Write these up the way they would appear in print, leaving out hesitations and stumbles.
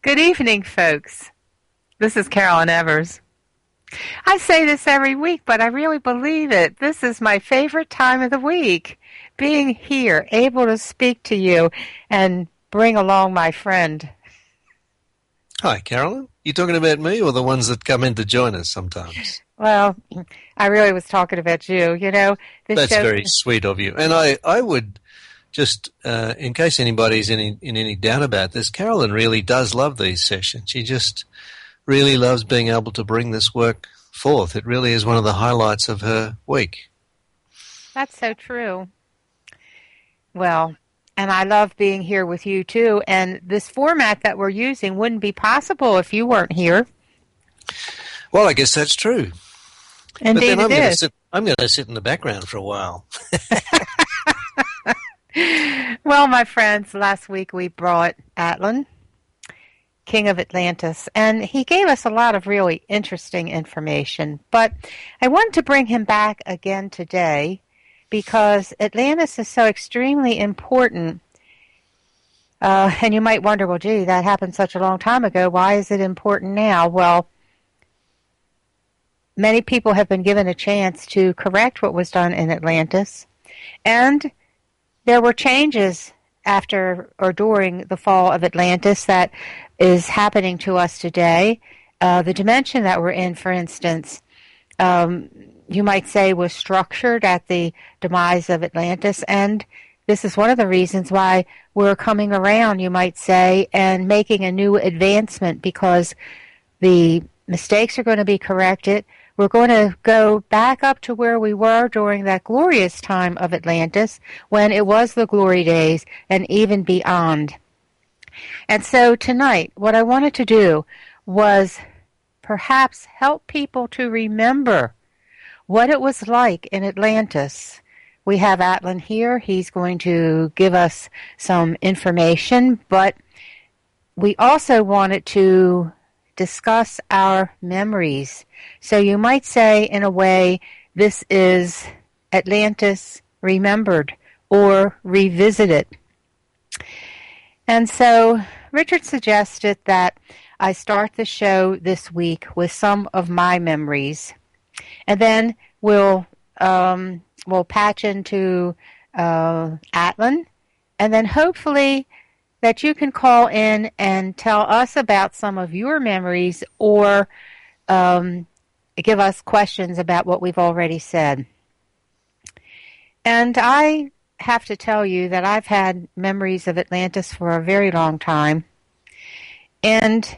Good evening, folks. This is Carolyn Evers. I say this every week, but I really believe it. This is my favorite time of the week. Being here, able to speak to you and bring along my friend. Hi, Carolyn. You talking about me or the ones that come in to join us sometimes? Well, I really was talking about you. This That's show. very sweet of you. And I would just, in case anybody's in any doubt about this, Carolyn really does love these sessions. She just really loves being able to bring this work forth. It really is one of the highlights of her week. That's so true. Well, and I love being here with you too. And this format that we're using wouldn't be possible if you weren't here. Well, I guess that's true. But Indeed, then it is. I'm going to sit in the background for a while. Well, my friends, last week we brought Atlan, King of Atlantis, and he gave us a lot of really interesting information. But I wanted to bring him back again today because Atlantis is so extremely important. And you might wonder, well, gee, that happened such a long time ago. Why is it important now? Well, many people have been given a chance to correct what was done in Atlantis, and there were changes after or during the fall of Atlantis that is happening to us today. The dimension that we're in, for instance, you might say was structured at the demise of Atlantis, and this is one of the reasons why we're coming around, you might say, and making a new advancement because the mistakes are going to be corrected. We're going to go back up to where we were during that glorious time of Atlantis when it was the glory days and even beyond. And so tonight, what I wanted to do was perhaps help people to remember what it was like in Atlantis. We have Atlan here. He's going to give us some information, but we also wanted to discuss our memories. So you might say, in a way, this is Atlantis remembered or revisited. And so Richard suggested that I start the show this week with some of my memories, and then we'll patch into Atlan, and then hopefully that you can call in and tell us about some of your memories or give us questions about what we've already said. And I have to tell you that I've had memories of Atlantis for a very long time. And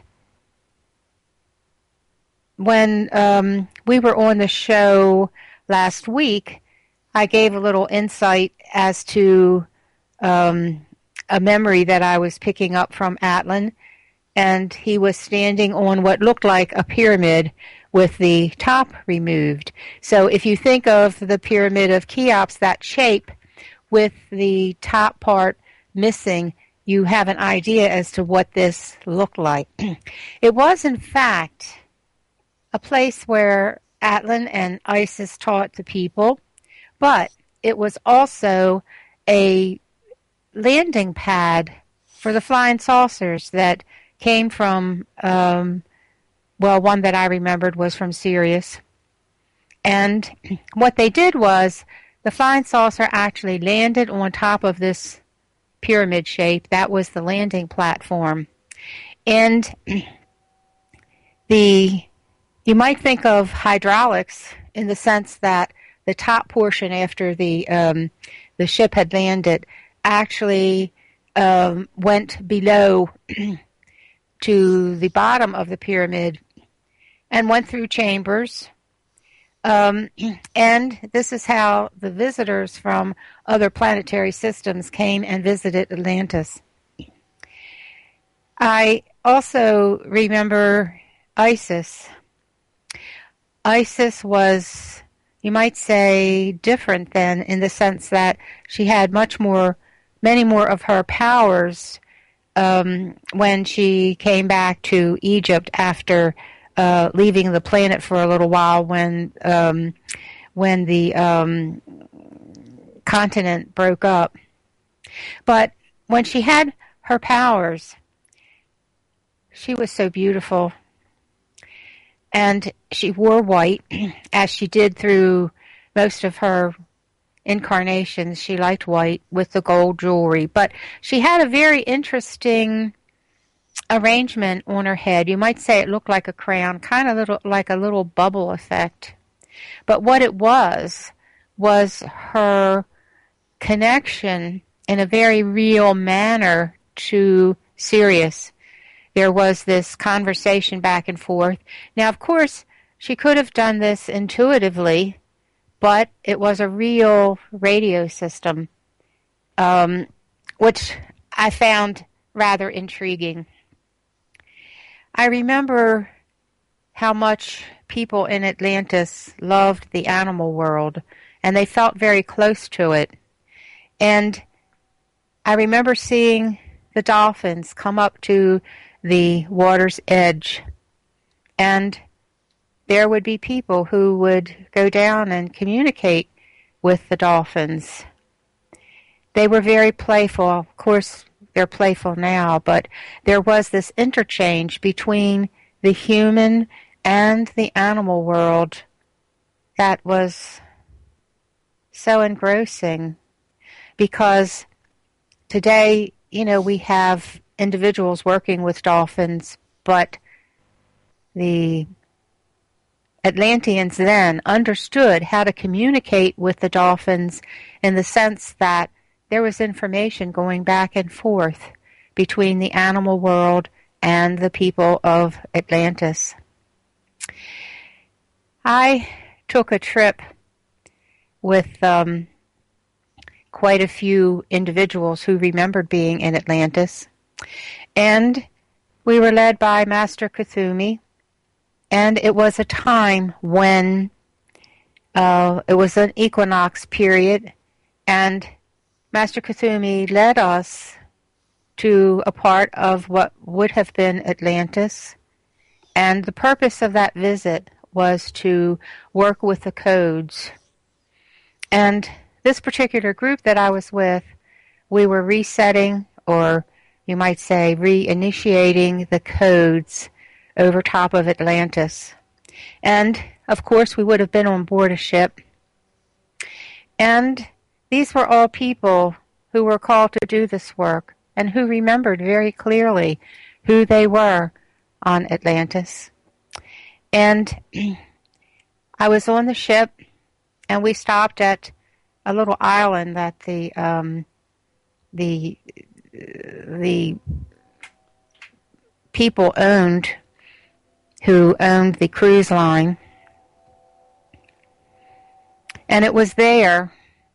when we were on the show last week, I gave a little insight as to a memory that I was picking up from Atlan, and he was standing on what looked like a pyramid with the top removed. So if you think of the pyramid of Cheops, that shape with the top part missing, you have an idea as to what this looked like. It was, in fact, a place where Atlan and Isis taught the people, but it was also a landing pad for the flying saucers that came from, one that I remembered was from Sirius. And what they did was the flying saucer actually landed on top of this pyramid shape. That was the landing platform. And you might think of hydraulics in the sense that the top portion after the ship had landed actually went below to the bottom of the pyramid and went through chambers. And this is how the visitors from other planetary systems came and visited Atlantis. I also remember Isis. Isis was, you might say, different than in the sense that she had many more of her powers when she came back to Egypt after leaving the planet for a little while when the continent broke up. But when she had her powers, she was so beautiful. And she wore white, as she did through most of her incarnations. She liked white with the gold jewelry. But she had a very interesting arrangement on her head. You might say it looked like a crown, kind of like a little bubble effect. But what it was her connection in a very real manner to Sirius. There was this conversation back and forth. Now, of course, she could have done this intuitively, but it was a real radio system, which I found rather intriguing. I remember how much people in Atlantis loved the animal world, and they felt very close to it. And I remember seeing the dolphins come up to the water's edge, and there would be people who would go down and communicate with the dolphins. They were very playful. Of course, they're playful now, but there was this interchange between the human and the animal world that was so engrossing, because today, we have individuals working with dolphins, but the Atlanteans then understood how to communicate with the dolphins in the sense that there was information going back and forth between the animal world and the people of Atlantis. I took a trip with quite a few individuals who remembered being in Atlantis, and we were led by Master Kuthumi, and it was a time when it was an equinox period, and Master Kuthumi led us to a part of what would have been Atlantis, and the purpose of that visit was to work with the codes. And this particular group that I was with, we were resetting, or you might say reinitiating the codes over top of Atlantis. And, of course, we would have been on board a ship. And these were all people who were called to do this work and who remembered very clearly who they were on Atlantis. And I was on the ship, and we stopped at a little island that the people owned, who owned the cruise line. And it was there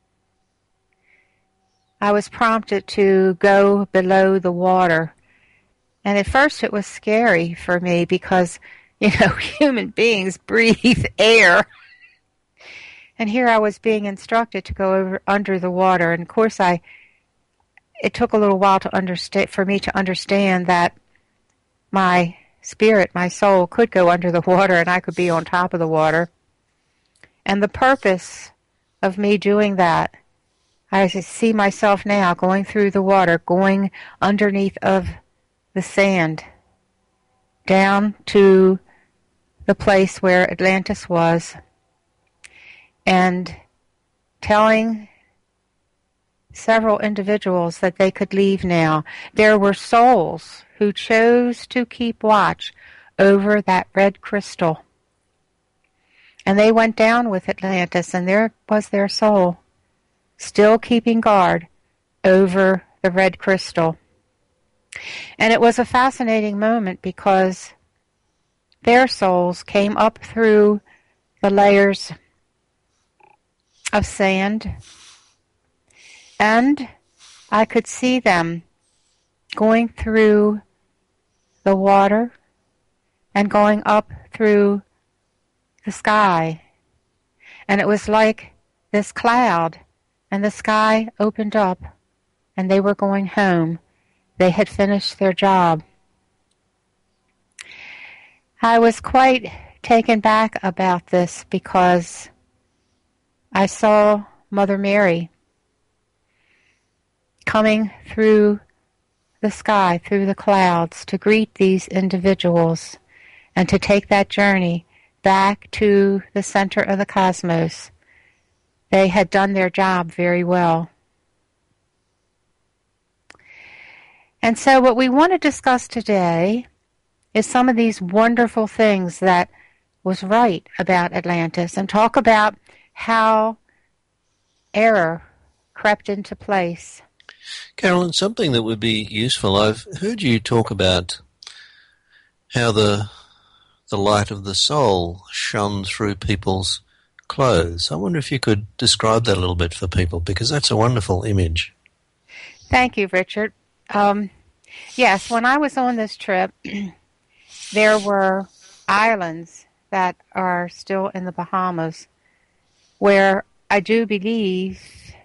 I was prompted to go below the water. And at first it was scary for me because, human beings breathe air. And here I was being instructed to go under the water. And of course it took a little while for me to understand that my spirit, my soul, could go under the water and I could be on top of the water. And the purpose of me doing that, I see myself now going through the water, going underneath of the sand, down to the place where Atlantis was, and telling several individuals that they could leave now. There were souls who chose to keep watch over that red crystal. And they went down with Atlantis, and there was their soul, still keeping guard over the red crystal. And it was a fascinating moment because their souls came up through the layers of sand, and I could see them going through the water and going up through the sky. And it was like this cloud, and the sky opened up, and they were going home. They had finished their job. I was quite taken back about this because I saw Mother Mary coming through the sky through the clouds to greet these individuals and to take that journey back to the center of the cosmos. They had done their job very well. And so what we want to discuss today is some of these wonderful things that was right about Atlantis, and talk about how error crept into place. Carolyn, something that would be useful, I've heard you talk about how the light of the soul shone through people's clothes. I wonder if you could describe that a little bit for people, because that's a wonderful image. Thank you, Richard. Yes, when I was on this trip, there were islands that are still in the Bahamas where I do believe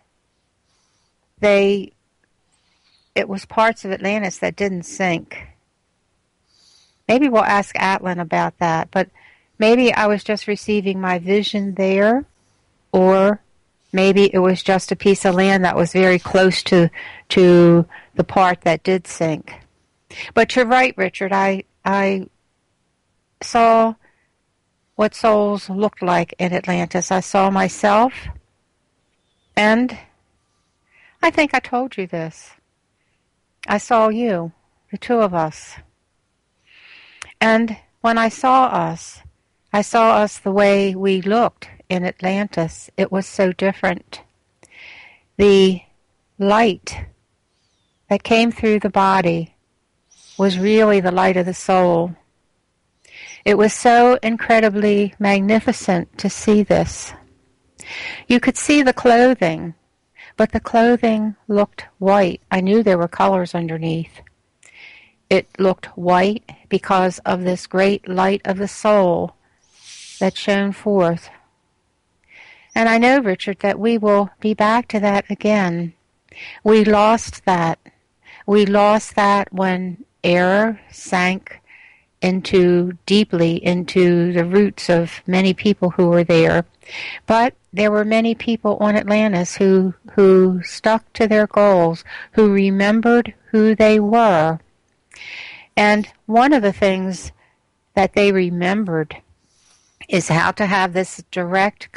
it was parts of Atlantis that didn't sink. Maybe we'll ask Atlan about that, but maybe I was just receiving my vision there, or maybe it was just a piece of land that was very close to the part that did sink. But you're right, Richard. I saw what souls looked like in Atlantis. I saw myself, and I think I told you this. I saw you, the two of us. And when I saw us the way we looked in Atlantis. It was so different. The light that came through the body was really the light of the soul. It was so incredibly magnificent to see this. You could see the clothing, but the clothing looked white. I knew there were colors underneath. It looked white because of this great light of the soul that shone forth. And I know, Richard, that we will be back to that again. We lost that. We lost that when error sank deeply into the roots of many people who were there. But there were many people on Atlantis who stuck to their goals, who remembered who they were. And one of the things that they remembered is how to have this direct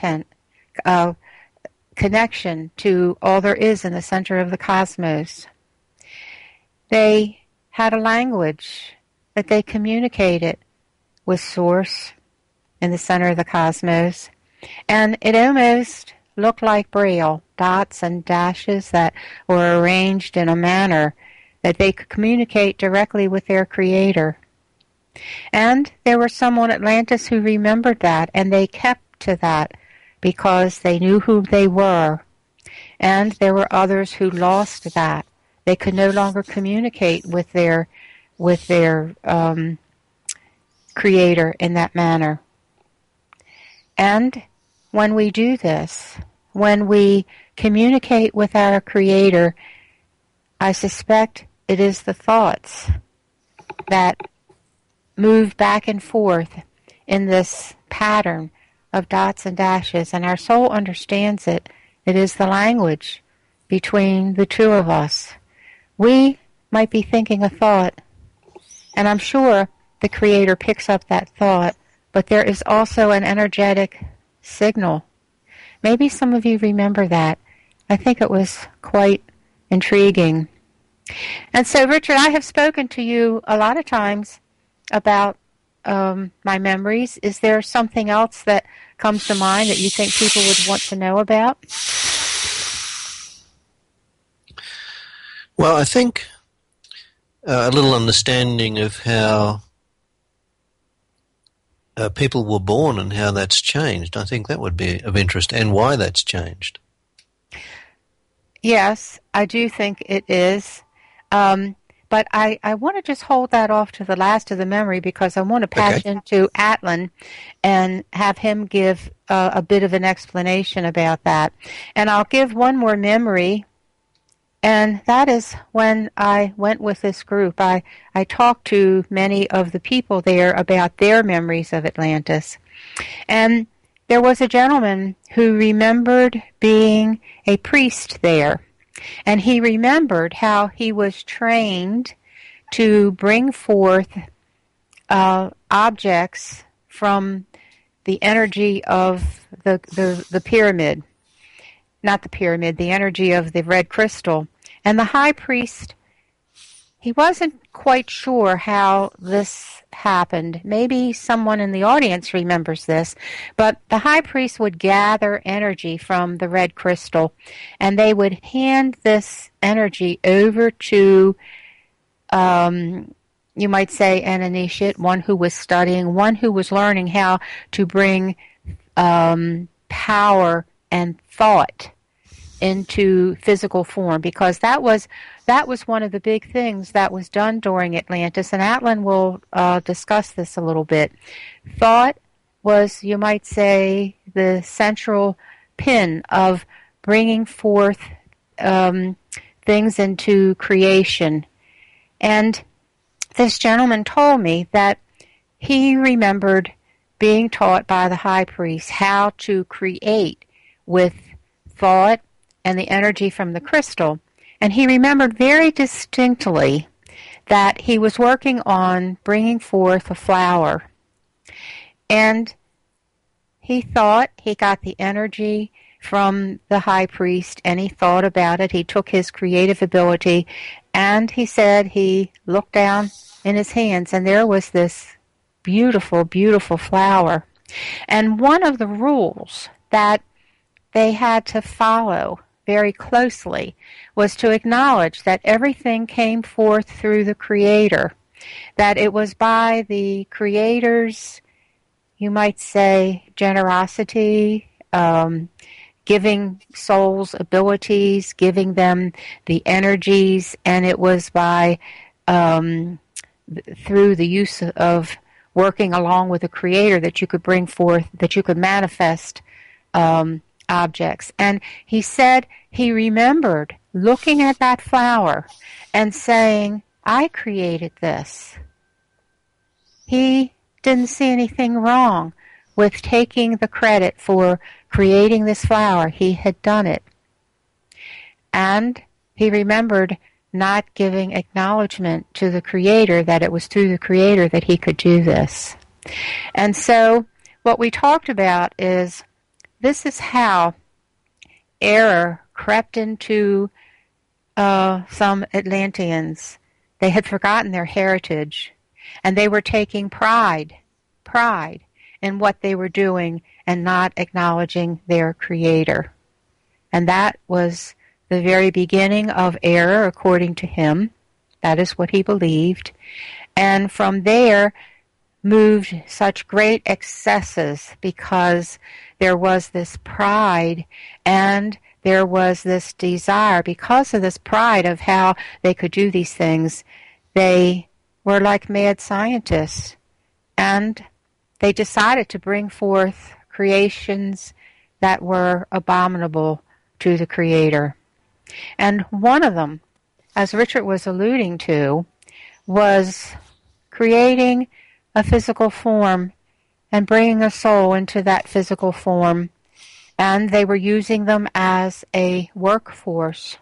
connection to all there is in the center of the cosmos. They had a language that they communicated with Source in the center of the cosmos, and it almost looked like Braille, dots and dashes that were arranged in a manner that they could communicate directly with their Creator. And there were some on Atlantis who remembered that, and they kept to that because they knew who they were. And there were others who lost that. They could no longer communicate with their Creator in that manner. And when we do this, when we communicate with our Creator, I suspect it is the thoughts that move back and forth in this pattern of dots and dashes, and our soul understands it. It is the language between the two of us. We might be thinking a thought, and I'm sure the Creator picks up that thought, but there is also an energetic signal. Maybe some of you remember that. I think it was quite intriguing. And so, Richard, I have spoken to you a lot of times about my memories. Is there something else that comes to mind that you think people would want to know about? Well, I think a little understanding of how people were born and how that's changed. I think that would be of interest, and why that's changed. Yes, I do think it is. But I want to just hold that off to the last of the memory because I want to pass into Atlan and have him give a bit of an explanation about that. And I'll give one more memory, and that is when I went with this group. I talked to many of the people there about their memories of Atlantis. And there was a gentleman who remembered being a priest there. And he remembered how he was trained to bring forth objects from the energy of the pyramid. Not the pyramid, the energy of the red crystal. And the high priest, he wasn't quite sure how this happened. Maybe someone in the audience remembers this, but the high priest would gather energy from the red crystal, and they would hand this energy over to, you might say, an initiate, one who was studying, one who was learning how to bring power and thought into physical form, because that was one of the big things that was done during Atlantis, and Atlan will discuss this a little bit. Thought was, you might say, the central pin of bringing forth things into creation. And this gentleman told me that he remembered being taught by the high priest how to create with thought and the energy from the crystal. And he remembered very distinctly that he was working on bringing forth a flower. And he thought he got the energy from the high priest, and he thought about it. He took his creative ability, and he said he looked down in his hands, and there was this beautiful, beautiful flower. And one of the rules that they had to follow very closely was to acknowledge that everything came forth through the Creator, that it was by the Creator's, you might say, generosity, giving souls abilities, giving them the energies, and it was by through the use of working along with the Creator that you could bring forth, that you could manifest objects. And he said he remembered looking at that flower and saying, I created this. He didn't see anything wrong with taking the credit for creating this flower. He had done it. And he remembered not giving acknowledgement to the Creator, that it was through the Creator that he could do this. And so what we talked about is this is how error crept into some Atlanteans. They had forgotten their heritage, and they were taking pride in what they were doing and not acknowledging their Creator. And that was the very beginning of error, according to him. That is what he believed. And from there moved such great excesses, because there was this pride and there was this desire. Because of this pride of how they could do these things, they were like mad scientists, and they decided to bring forth creations that were abominable to the Creator. And one of them, as Richard was alluding to, was creating a physical form and bringing a soul into that physical form. And they were using them as a workforce.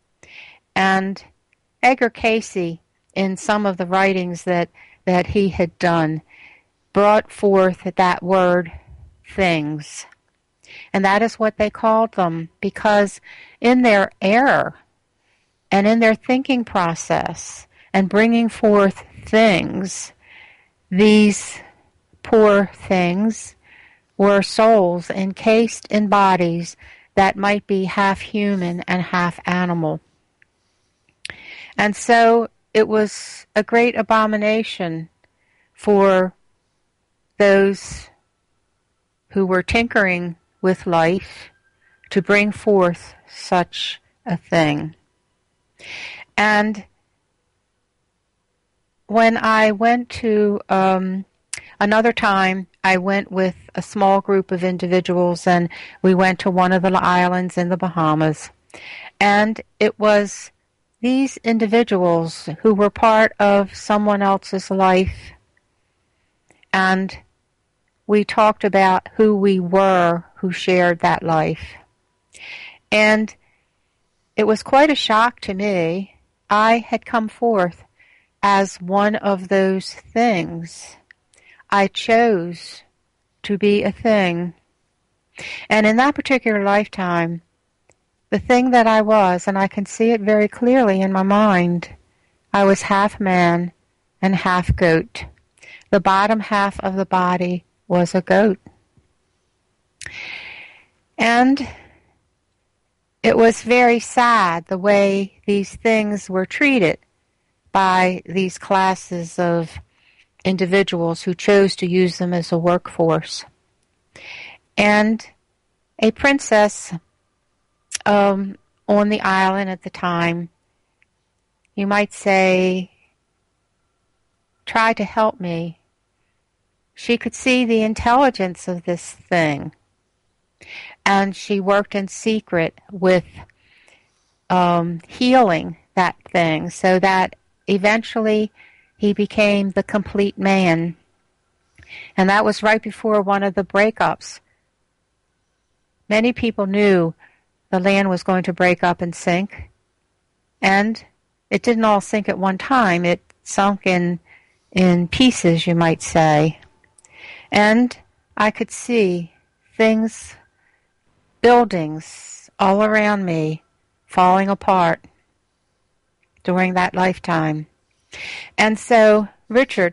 And Edgar Cayce, in some of the writings that he had done, brought forth that word, things. And that is what they called them, because in their error and in their thinking process and bringing forth things, these poor things were souls encased in bodies that might be half human and half animal. And so it was a great abomination for those who were tinkering with life to bring forth such a thing. And when I went to another time, I went with a small group of individuals, and we went to one of the islands in the Bahamas. And it was these individuals who were part of someone else's life, and we talked about who we were who shared that life. And it was quite a shock to me. I had come forth as one of those things. I chose to be a thing. And in that particular lifetime, the thing that I was, and I can see it very clearly in my mind, I was half man and half goat. The bottom half of the body was a goat. And it was very sad the way these things were treated by these classes of individuals who chose to use them as a workforce. And a princess on the island at the time, you might say, tried to help me. She could see the intelligence of this thing, and she worked in secret with healing that thing so that eventually he became the complete man. And that was right before one of the breakups. Many people knew the land was going to break up and sink, and it didn't all sink at one time. It sunk in pieces, you might say. And I could see things, buildings all around me falling apart during that lifetime. And so, Richard,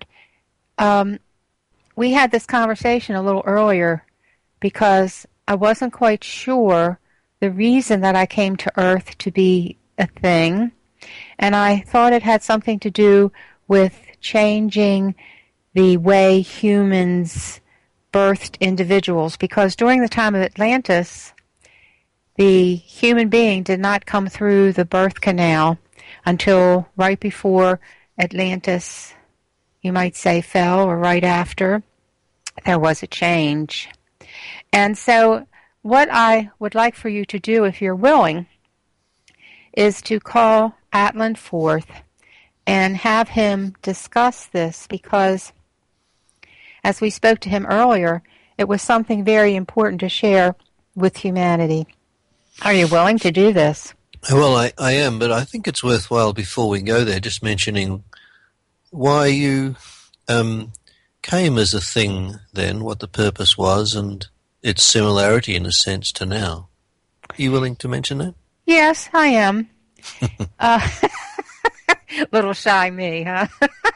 we had this conversation a little earlier because I wasn't quite sure the reason that I came to Earth to be a thing, and I thought it had something to do with changing the way humans birthed individuals, because during the time of Atlantis, the human being did not come through the birth canal until right before Atlantis, you might say, fell, or right after. There was a change. And so what I would like for you to do, if you're willing, is to call Atlan forth and have him discuss this, because as we spoke to him earlier, it was something very important to share with humanity. Are you willing to do this? Well, I am, but I think it's worthwhile before we go there just mentioning why you came as a thing then, what the purpose was, and its similarity in a sense to now. Are you willing to mention that? Yes, I am. Little shy me, huh?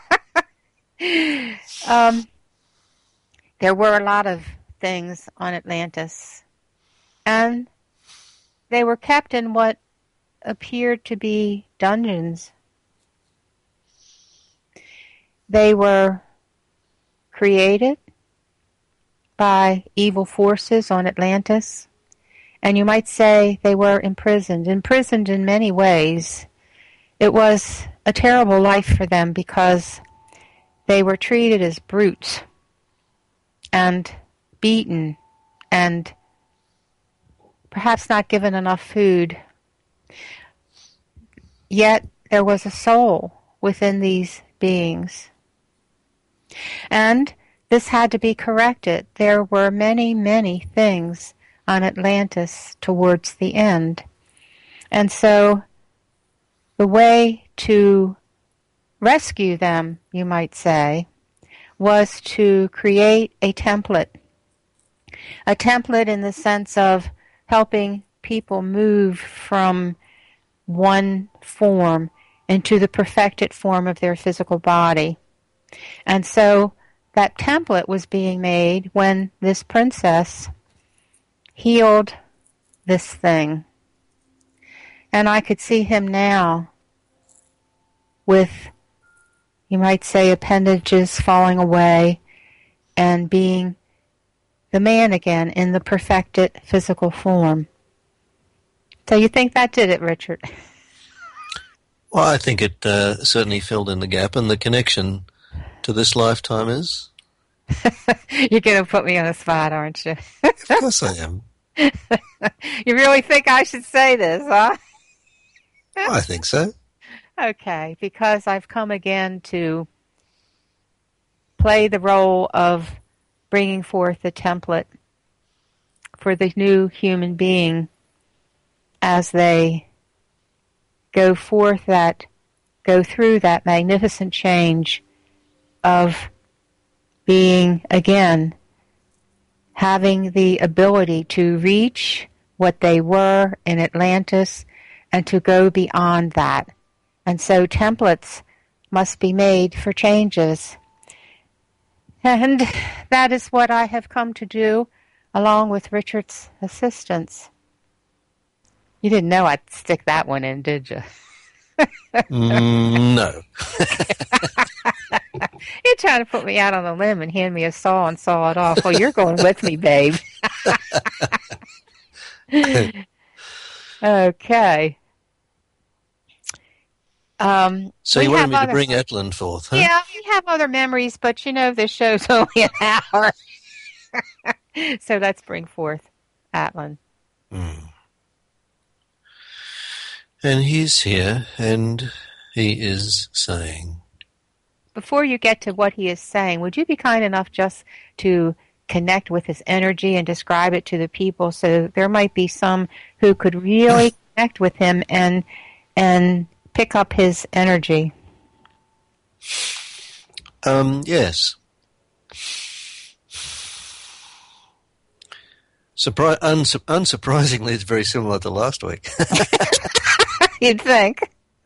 There were a lot of things on Atlantis, and they were kept in what appeared to be dungeons. They were created by evil forces on Atlantis, and you might say they were imprisoned in many ways. It was a terrible life for them because they were treated as brutes and beaten and perhaps not given enough food. Yet there was a soul within these beings. And this had to be corrected. There were many, many things on Atlantis towards the end. And so the way to rescue them, you might say, was to create a template. A template in the sense of helping people move from one form into the perfected form of their physical body. And so that template was being made when this princess healed this thing. And I could see him now with, you might say, appendages falling away and being the man again in the perfected physical form. So you think that did it, Richard? Well, I think it certainly filled in the gap, and the connection to this lifetime is? You're going to put me on the spot, aren't you? Of course I am. You really think I should say this, huh? I think so. Okay, because I've come again to play the role of bringing forth the template for the new human being as they go through that magnificent change of being, again, having the ability to reach what they were in Atlantis and to go beyond that. And so templates must be made for changes. And that is what I have come to do, along with Richard's assistance. You didn't know I'd stick that one in, did you? No. You're trying to put me out on a limb and hand me a saw and saw it off. Well, you're going with me, babe. Okay. So you wanted me to bring Atlan forth, huh? Yeah, we have other memories, but this show's only an hour. So let's bring forth Atlan. And he's here, and he is saying... Before you get to what he is saying, would you be kind enough just to connect with his energy and describe it to the people, so there might be some who could really connect with him and pick up his energy? Yes. Unsurprisingly, it's very similar to last week. You'd think.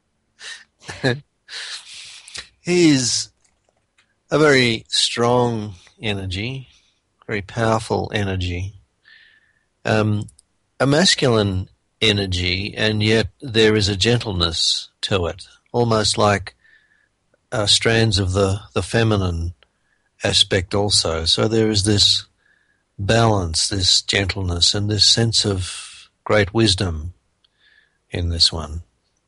He's a very strong energy, very powerful energy, a masculine energy, and yet there is a gentleness to it, almost like strands of the feminine aspect also. So there is this balance, this gentleness, and this sense of great wisdom in this one.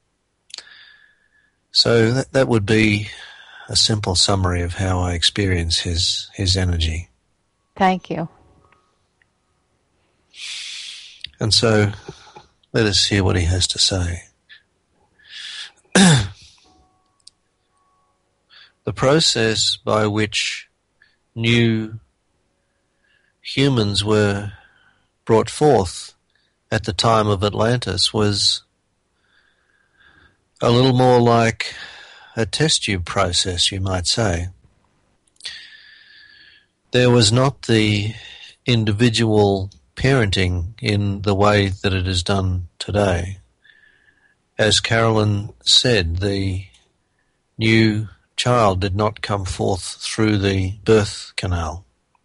So that would be a simple summary of how I experience his energy. Thank you. And so let us hear what he has to say. The process by which new humans were brought forth at the time of Atlantis was a little more like a test tube process, you might say. There was not the individual parenting in the way that it is done today. As Carolyn said, the new child did not come forth through the birth canal.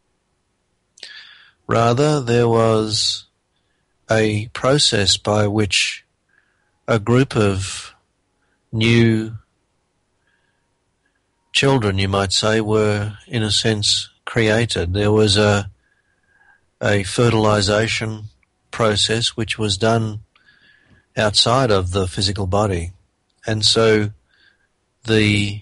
Rather, there was a process by which a group of new children, you might say, were, in a sense, created. There was a fertilization process which was done outside of the physical body. And so the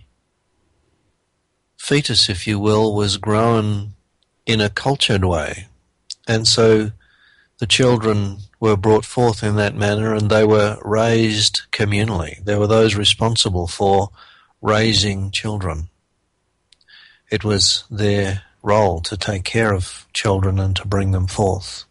fetus, if you will, was grown in a cultured way. And so the children were brought forth in that manner, and they were raised communally. There were those responsible for raising children. It was their role to take care of children and to bring them forth.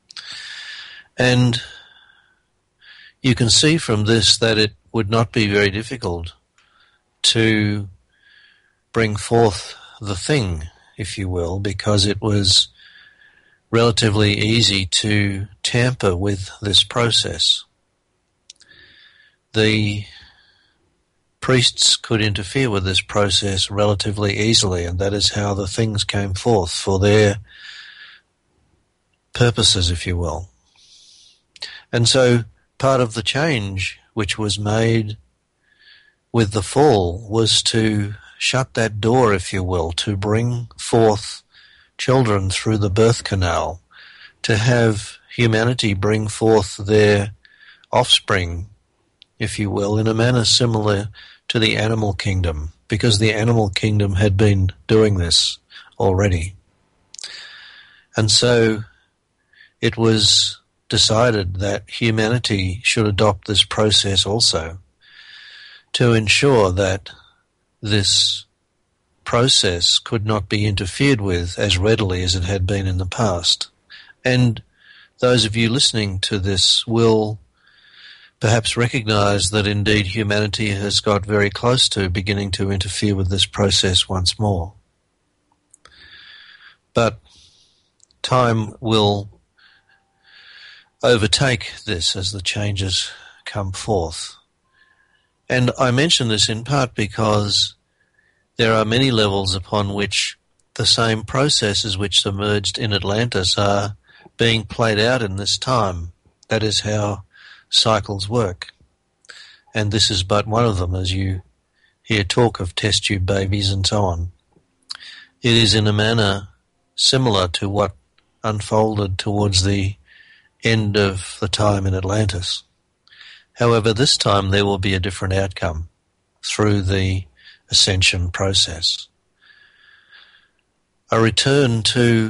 And you can see from this that it would not be very difficult to bring forth the thing, if you will, because it was relatively easy to tamper with this process. The priests could interfere with this process relatively easily, and that is how the things came forth for their purposes, if you will. And so part of the change which was made with the fall was to shut that door, if you will, to bring forth children through the birth canal, to have humanity bring forth their offspring, if you will, in a manner similar to the animal kingdom, because the animal kingdom had been doing this already. And so it was decided that humanity should adopt this process also to ensure that this process could not be interfered with as readily as it had been in the past. And those of you listening to this will perhaps recognize that indeed humanity has got very close to beginning to interfere with this process once more. But time will overtake this as the changes come forth. And I mention this in part because there are many levels upon which the same processes which emerged in Atlantis are being played out in this time. That is how cycles work. And this is but one of them, as you hear talk of test tube babies and so on. It is in a manner similar to what unfolded towards the end of the time in Atlantis. However, this time there will be a different outcome through the ascension process. A return to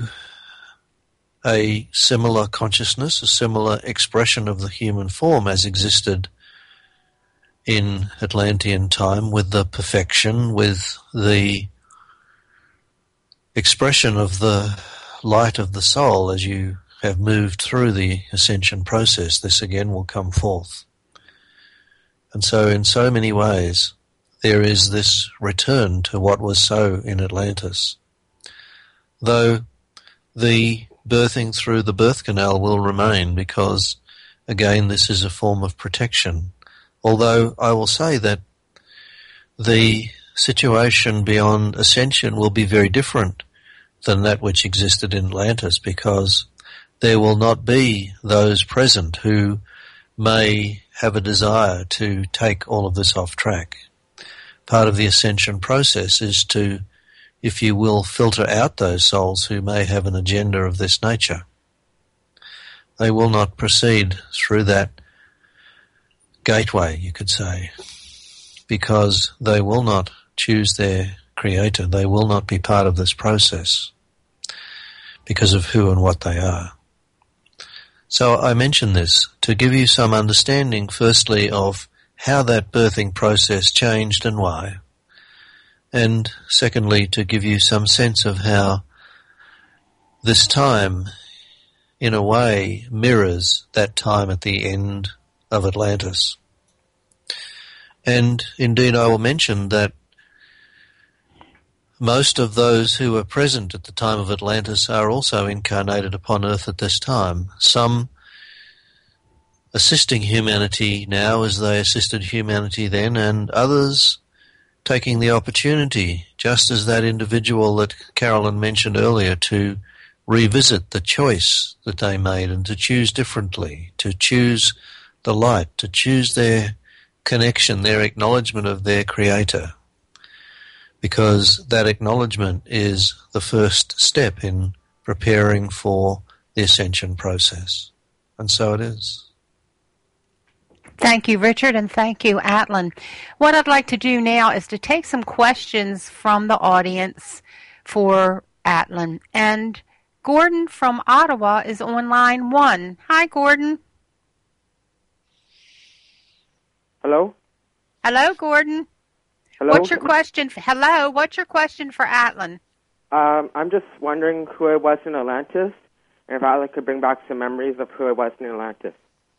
a similar consciousness, a similar expression of the human form as existed in Atlantean time, with the perfection, with the expression of the light of the soul as you have moved through the ascension process. This again will come forth. And so in so many ways there is this return to what was so in Atlantis. Though the birthing through the birth canal will remain, because again this is a form of protection. Although I will say that the situation beyond ascension will be very different than that which existed in Atlantis, because there will not be those present who may have a desire to take all of this off track. Part of the ascension process is to, if you will, filter out those souls who may have an agenda of this nature. They will not proceed through that gateway, you could say, because they will not choose their creator. They will not be part of this process because of who and what they are. So I mention this to give you some understanding, firstly, of how that birthing process changed and why, and secondly, to give you some sense of how this time, in a way, mirrors that time at the end of Atlantis. And indeed I will mention that most of those who were present at the time of Atlantis are also incarnated upon Earth at this time, some assisting humanity now as they assisted humanity then, and others taking the opportunity, just as that individual that Carolyn mentioned earlier, to revisit the choice that they made and to choose differently, to choose the light, to choose their connection, their acknowledgement of their creator, because that acknowledgement is the first step in preparing for the ascension process. And so it is. Thank you, Richard, and thank you, Atlin. What I'd like to do now is to take some questions from the audience for Atlin. And Gordon from Ottawa is on line 1. Hi, Gordon. Hello? Hello, Gordon. Hello? What's your question? Hello, what's your question for Atlin? I'm just wondering who I was in Atlantis, and if Atlin could bring back some memories of who I was in Atlantis.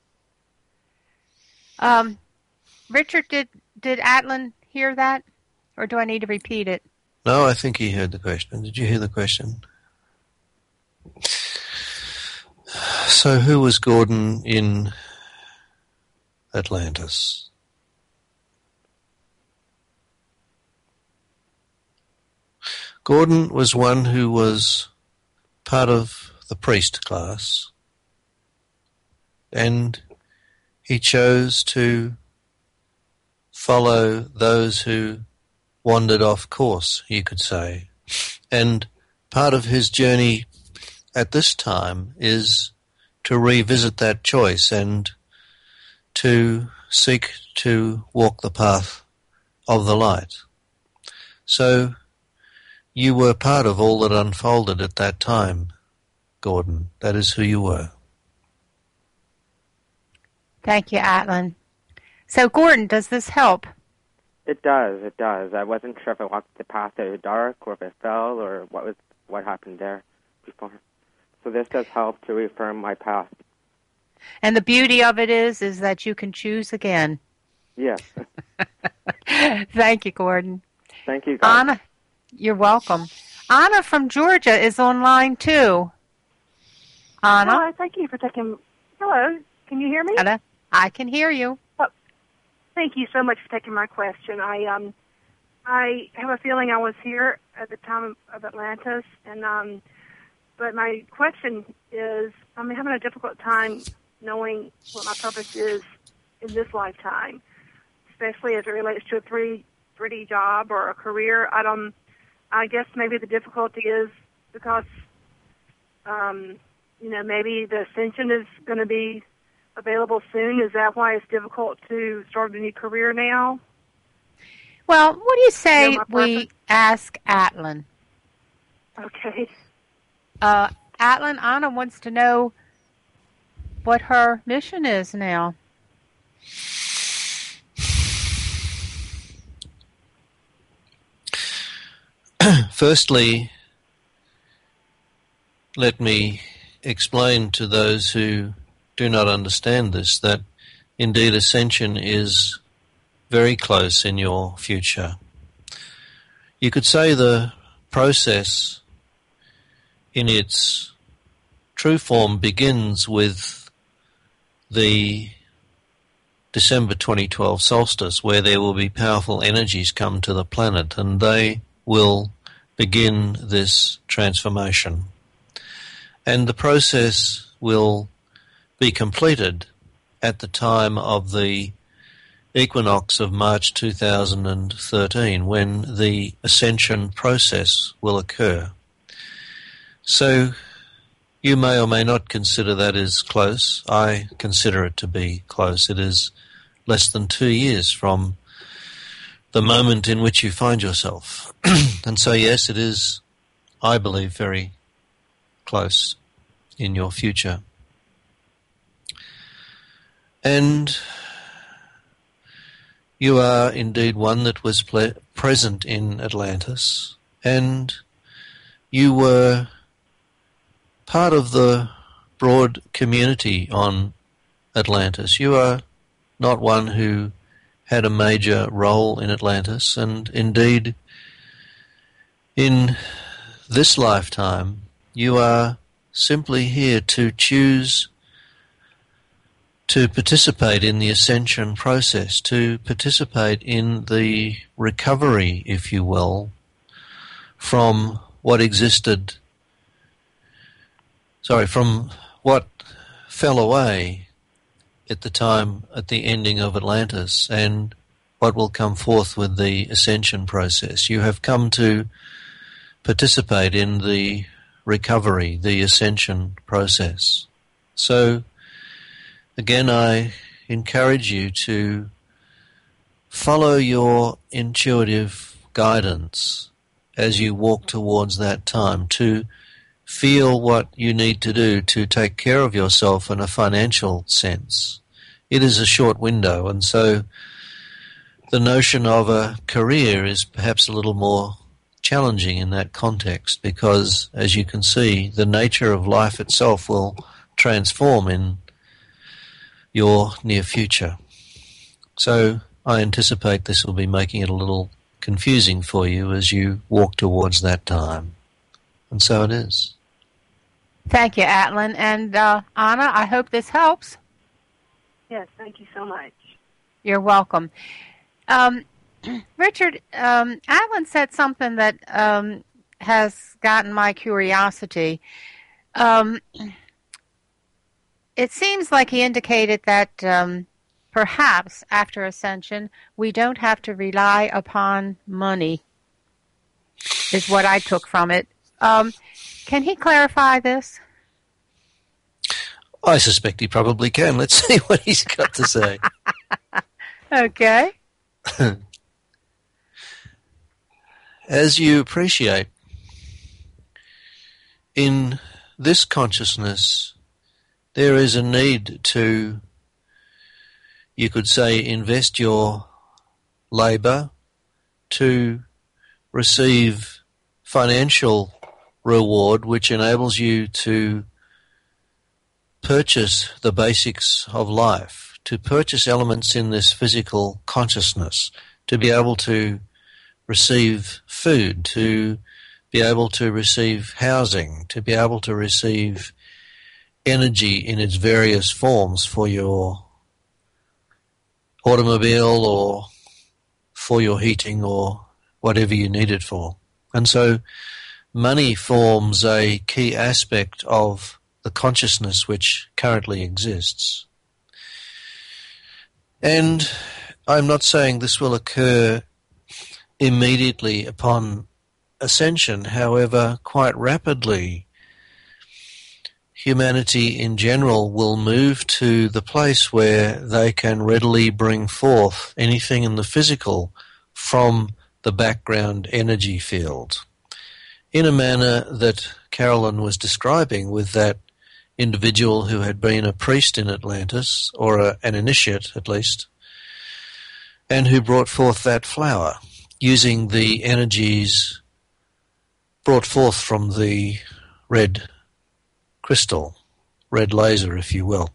Richard, did Atlin hear that, or do I need to repeat it? No, I think he heard the question. Did you hear the question? So who was Gordon in Atlantis? Gordon was one who was part of the priest class, and he chose to follow those who wandered off course, you could say. And part of his journey at this time is to revisit that choice and to seek to walk the path of the light. So you were part of all that unfolded at that time, Gordon. That is who you were. Thank you, Atlin. So, Gordon, does this help? It does. I wasn't sure if I walked the path out of the dark or if I fell or what happened there before. So this does help to reaffirm my path. And the beauty of it is that you can choose again. Yes. Thank you, Gordon. Thank you, guys. Anna, you're welcome. Anna from Georgia is online too. Anna? Hi, thank you for taking... Hello, can you hear me? Anna, I can hear you. Oh, thank you so much for taking my question. I have a feeling I was here at the time of Atlantis, and but my question is, I'm having a difficult time knowing what my purpose is in this lifetime, especially as it relates to a 3D job or a career. I guess maybe the difficulty is because, maybe the ascension is going to be available soon. Is that why it's difficult to start a new career now? Well, what do you say we ask Atlan? Okay. Atlan, Anna wants to know what her mission is now. Firstly, let me explain to those who do not understand this that indeed ascension is very close in your future. You could say the process in its true form begins with the December 2012 solstice, where there will be powerful energies come to the planet, and they will begin this transformation. And the process will be completed at the time of the equinox of March 2013, when the ascension process will occur. So you may or may not consider that as close. I consider it to be close. It is less than 2 years from the moment in which you find yourself. And so, yes, it is, I believe, very close in your future. And you are indeed one that was present in Atlantis, and you were part of the broad community on Atlantis. You are not one who had a major role in Atlantis, and indeed in this lifetime you are simply here to choose to participate in the ascension process, to participate in the recovery, if you will, from what from what fell away at the ending of Atlantis, and what will come forth with the ascension process. You have come to participate in the recovery, the ascension process. So, again, I encourage you to follow your intuitive guidance as you walk towards that time, to feel what you need to do to take care of yourself in a financial sense. It is a short window, and so the notion of a career is perhaps a little more challenging in that context, because, as you can see, the nature of life itself will transform in your near future. So I anticipate this will be making it a little confusing for you as you walk towards that time. And so it is. Thank you, Atlan. And Anna, I hope this helps. Yes, thank you so much. You're welcome. Richard, Atlan said something that has gotten my curiosity. It seems like he indicated that perhaps after ascension we don't have to rely upon money, is what I took from it. Can he clarify this? I suspect he probably can. Let's see what he's got to say. Okay. As you appreciate, in this consciousness, there is a need to, you could say, invest your labor to receive financial reward, which enables you to purchase the basics of life, to purchase elements in this physical consciousness, to be able to receive food, to be able to receive housing, to be able to receive energy in its various forms for your automobile or for your heating or whatever you need it for. And so money forms a key aspect of the consciousness which currently exists. And I'm not saying this will occur immediately upon ascension. However, quite rapidly, humanity in general will move to the place where they can readily bring forth anything in the physical from the background energy field, in a manner that Carolyn was describing with that individual who had been a priest in Atlantis, or an initiate at least, and who brought forth that flower using the energies brought forth from the red crystal, red laser, if you will.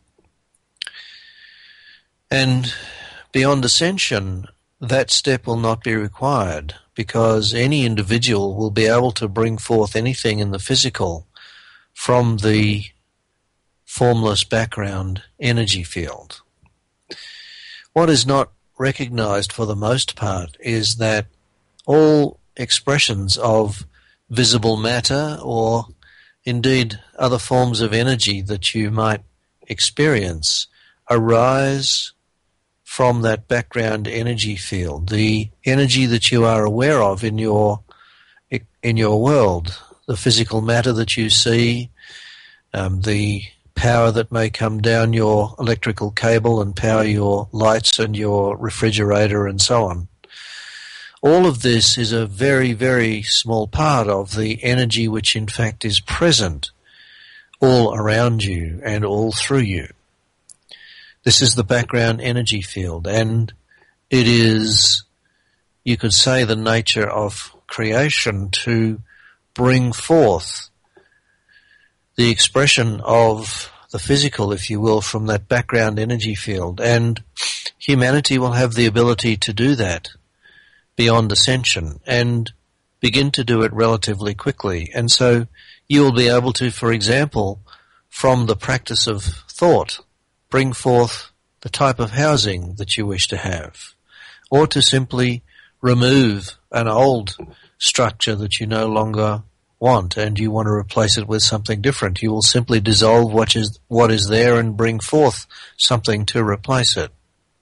And beyond ascension, that step will not be required, because any individual will be able to bring forth anything in the physical from the formless background energy field. What is not recognized for the most part is that all expressions of visible matter, or indeed other forms of energy that you might experience, arise from that background energy field, the energy that you are aware of in your world, the physical matter that you see, the power that may come down your electrical cable and power your lights and your refrigerator and so on. All of this is a very, very small part of the energy which in fact is present all around you and all through you. This is the background energy field, and it is, you could say, the nature of creation to bring forth the expression of the physical, if you will, from that background energy field. And humanity will have the ability to do that beyond ascension and begin to do it relatively quickly. And so you will be able to, for example, from the practice of thought, bring forth the type of housing that you wish to have, or to simply remove an old structure that you no longer want and you want to replace it with something different. You will simply dissolve what is there and bring forth something to replace it.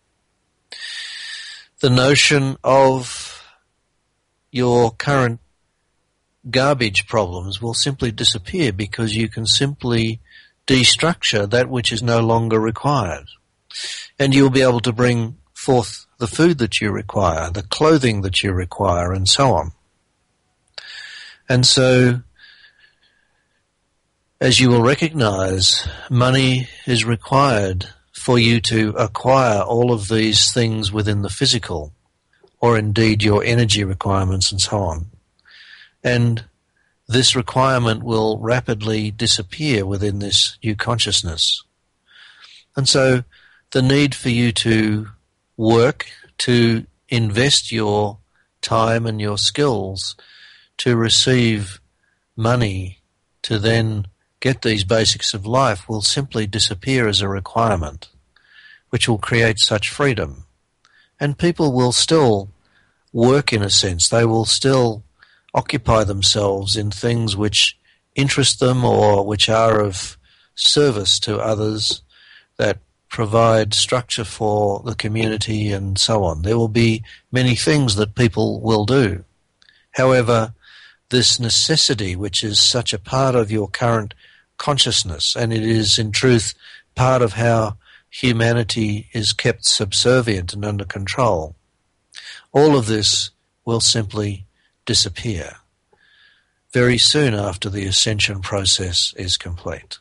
The notion of your current garbage problems will simply disappear, because you can simply destructure that which is no longer required. And you'll be able to bring forth the food that you require, the clothing that you require, and so on. And so, as you will recognize, money is required for you to acquire all of these things within the physical, or indeed your energy requirements and so on. And this requirement will rapidly disappear within this new consciousness. And so the need for you to work, to invest your time and your skills to receive money to then get these basics of life will simply disappear as a requirement, which will create such freedom. And people will still work, in a sense. They will still occupy themselves in things which interest them or which are of service to others, that provide structure for the community and so on. There will be many things that people will do. However, this necessity, which is such a part of your current consciousness, and it is in truth part of how humanity is kept subservient and under control, all of this will simply disappear very soon after the ascension process is complete.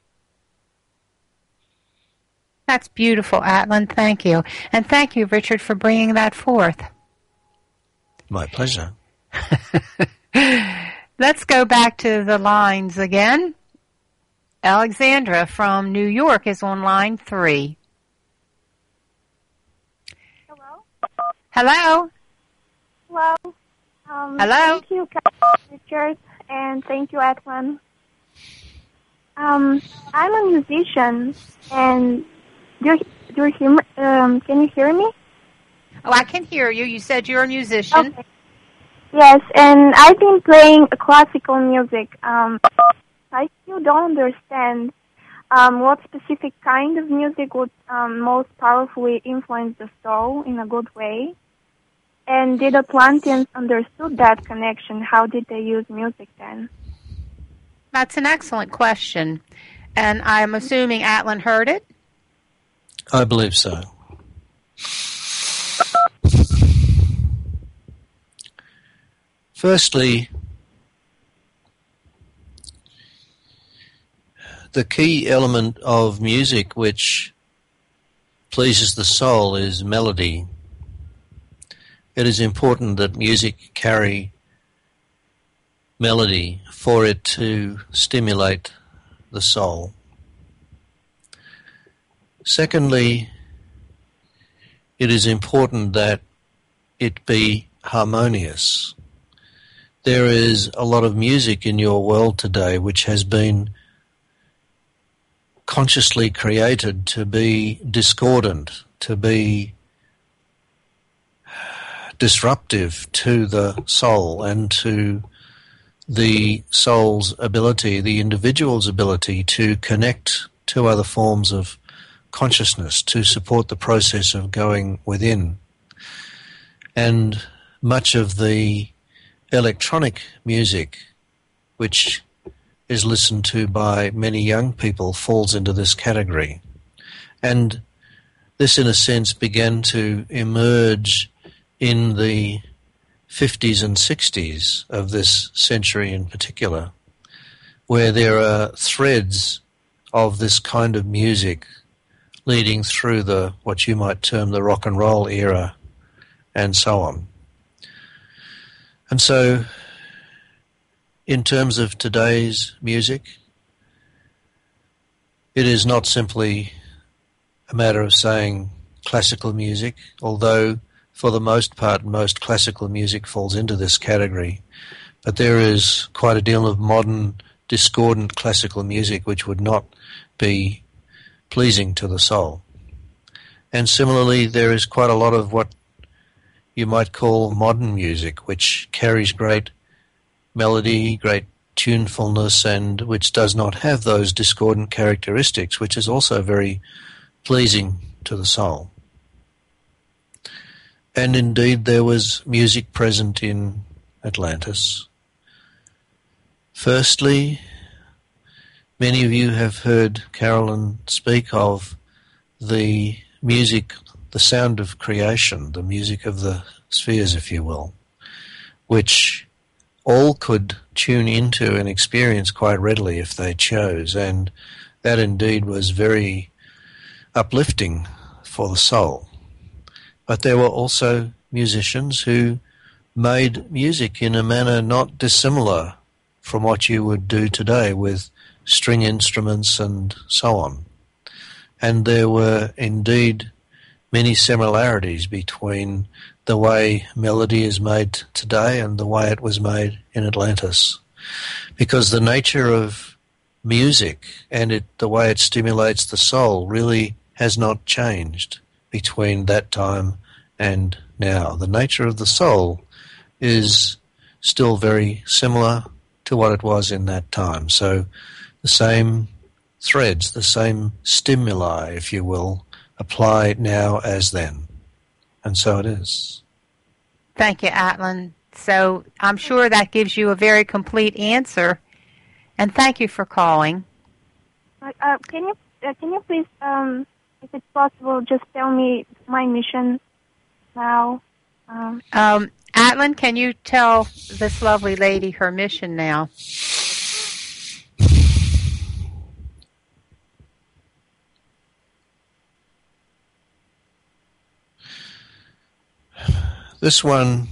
That's beautiful, Atlin. Thank you. And thank you, Richard, for bringing that forth. My pleasure. Let's go back to the lines again. Alexandra from New York is on line 3. Hello? Hello? Hello? Hello? Thank you, Richard, and thank you, Edwin. I'm a musician, and can you hear me? Oh, I can hear you. You said you're a musician. Okay. Yes, and I've been playing classical music. I still don't understand what specific kind of music would most powerfully influence the soul in a good way. And did Atlanteans understood that connection? How did they use music then? That's an excellent question. And I'm assuming Atlan heard it? I believe so. Firstly, the key element of music which pleases the soul is melody. It is important that music carry melody for it to stimulate the soul. Secondly, it is important that it be harmonious. There is a lot of music in your world today which has been consciously created to be discordant, to be disruptive to the soul and to the soul's ability, the individual's ability to connect to other forms of consciousness, to support the process of going within. And much of the electronic music, which is listened to by many young people, falls into this category. And this, in a sense, began to emerge in the 50s and 60s of this century in particular, where there are threads of this kind of music leading through the what you might term the rock and roll era and so on. And so, in terms of today's music, it is not simply a matter of saying classical music, although for the most part most classical music falls into this category. But there is quite a deal of modern, discordant classical music which would not be pleasing to the soul. And similarly, there is quite a lot of what you might call modern music, which carries great melody, great tunefulness, and which does not have those discordant characteristics, which is also very pleasing to the soul. And indeed there was music present in Atlantis. Firstly, many of you have heard Carolyn speak of the music, the sound of creation, the music of the spheres, if you will, which all could tune into and experience quite readily if they chose, and that indeed was very uplifting for the soul. But there were also musicians who made music in a manner not dissimilar from what you would do today with string instruments and so on. And there were indeed many similarities between the way melody is made today and the way it was made in Atlantis. Because the nature of music and the way it stimulates the soul really has not changed between that time and now. The nature of the soul is still very similar to what it was in that time. So the same threads, the same stimuli, if you will, apply now as then. And so it is. Thank you, Atlan. So I'm sure that gives you a very complete answer. And thank you for calling. Can you please, if it's possible, just tell me my mission now? Atlan, can you tell this lovely lady her mission now? This one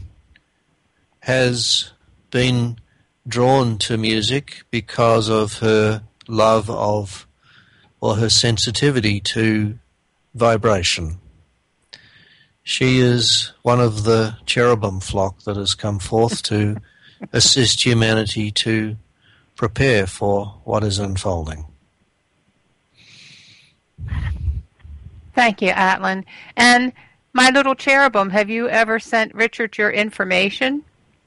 has been drawn to music because of her love of, or her sensitivity to vibration. She is one of the cherubim flock that has come forth to assist humanity to prepare for what is unfolding. Thank you, Atlin. And my little cherubim, have you ever sent Richard your information?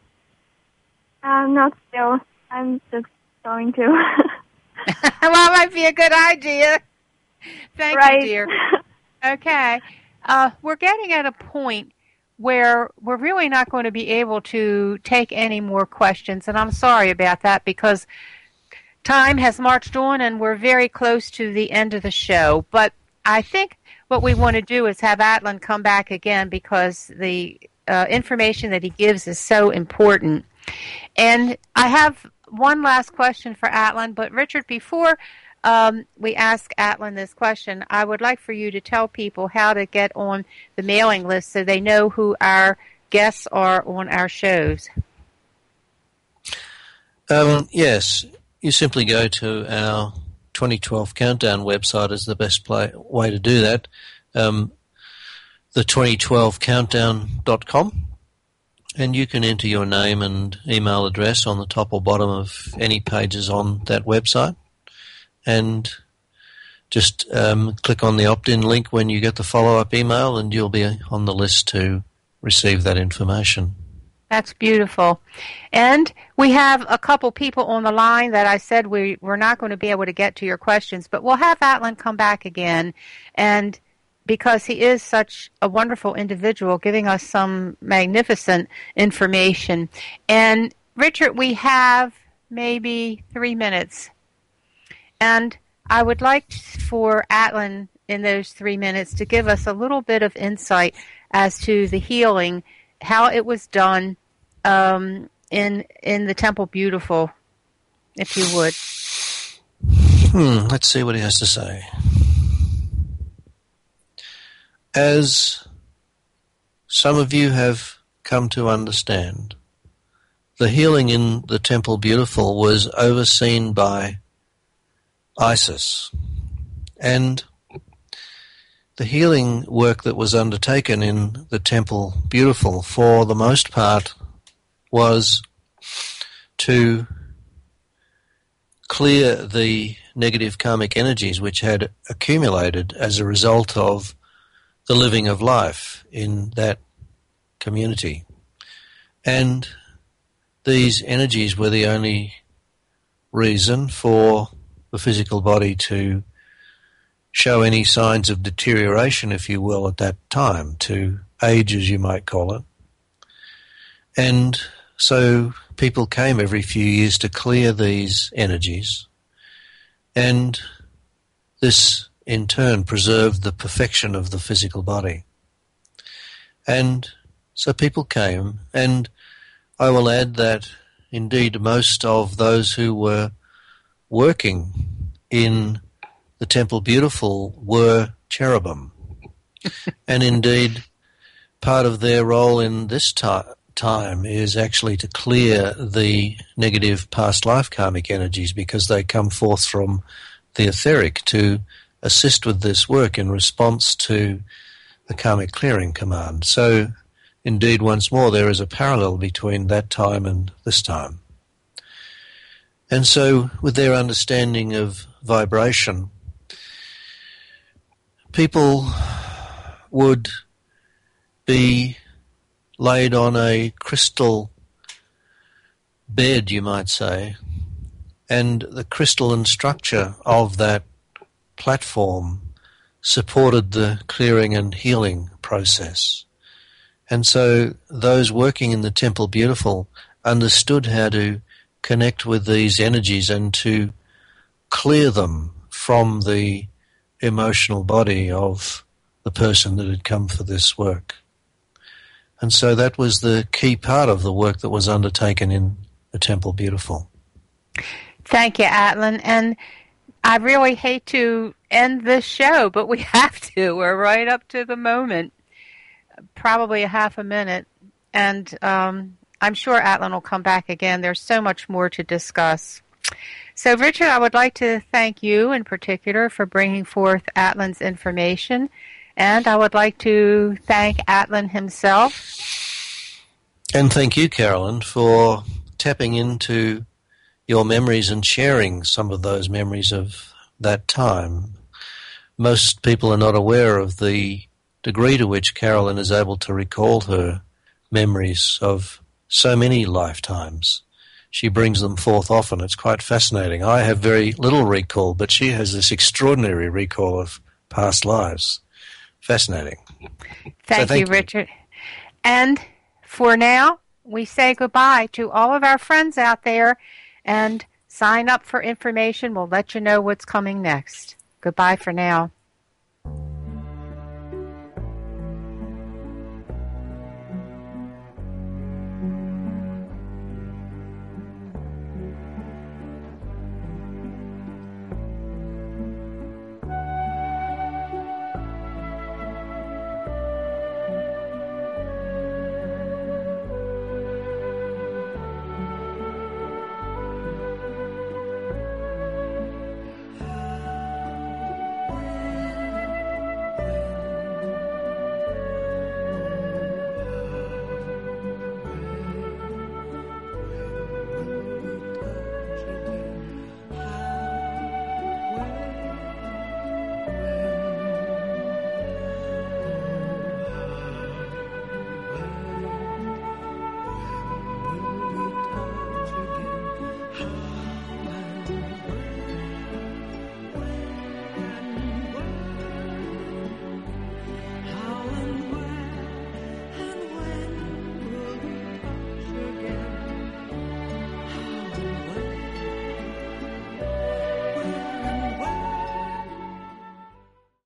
Not still. I'm just going to. Well, that might be a good idea. Thank you, dear. Okay. We're getting at a point where we're really not going to be able to take any more questions, and I'm sorry about that because time has marched on and we're very close to the end of the show. But I think what we want to do is have Atlin come back again because the information that he gives is so important. And I have one last question for Atlin, but Richard, before we ask Atlin this question, I would like for you to tell people how to get on the mailing list so they know who our guests are on our shows. Yes, you simply go to our 2012 Countdown website is the best way to do that, the 2012countdown.com, and you can enter your name and email address on the top or bottom of any pages on that website, and just click on the opt-in link when you get the follow-up email and you'll be on the list to receive that information. That's beautiful. And we have a couple people on the line that I said we're not going to be able to get to your questions, but we'll have Atlin come back again, and because he is such a wonderful individual giving us some magnificent information. And Richard, we have maybe 3 minutes. And I would like for Atlin in those 3 minutes to give us a little bit of insight as to the healing, how it was done in the Temple Beautiful, if you would. Let's see what he has to say. As some of you have come to understand, the healing in the Temple Beautiful was overseen by Isis, and the healing work that was undertaken in the Temple Beautiful, for the most part, was to clear the negative karmic energies which had accumulated as a result of the living of life in that community. And these energies were the only reason for the physical body to show any signs of deterioration, if you will, at that time, to age, as you might call it. And so people came every few years to clear these energies, and this in turn preserved the perfection of the physical body. And so people came, and I will add that indeed most of those who were working in the Temple Beautiful were cherubim. And indeed part of their role in this time is actually to clear the negative past life karmic energies, because they come forth from the etheric to assist with this work in response to the karmic clearing command. So indeed, once more, there is a parallel between that time and this time. And so with their understanding of vibration, people would be laid on a crystal bed, you might say, and the crystalline structure of that platform supported the clearing and healing process. And so those working in the Temple Beautiful understood how to connect with these energies and to clear them from the emotional body of the person that had come for this work. And so that was the key part of the work that was undertaken in the Temple Beautiful. Thank you, Atlin. And I really hate to end this show, but we have to. We're right up to the moment, probably a half a minute. And I'm sure Atlin will come back again. There's so much more to discuss. So, Richard, I would like to thank you in particular for bringing forth Atlan's information, and I would like to thank Atlan himself. And thank you, Carolyn, for tapping into your memories and sharing some of those memories of that time. Most people are not aware of the degree to which Carolyn is able to recall her memories of so many lifetimes. She brings them forth often. It's quite fascinating. I have very little recall, but she has this extraordinary recall of past lives. Fascinating. Thank you, Richard. And for now, we say goodbye to all of our friends out there and sign up for information. We'll let you know what's coming next. Goodbye for now.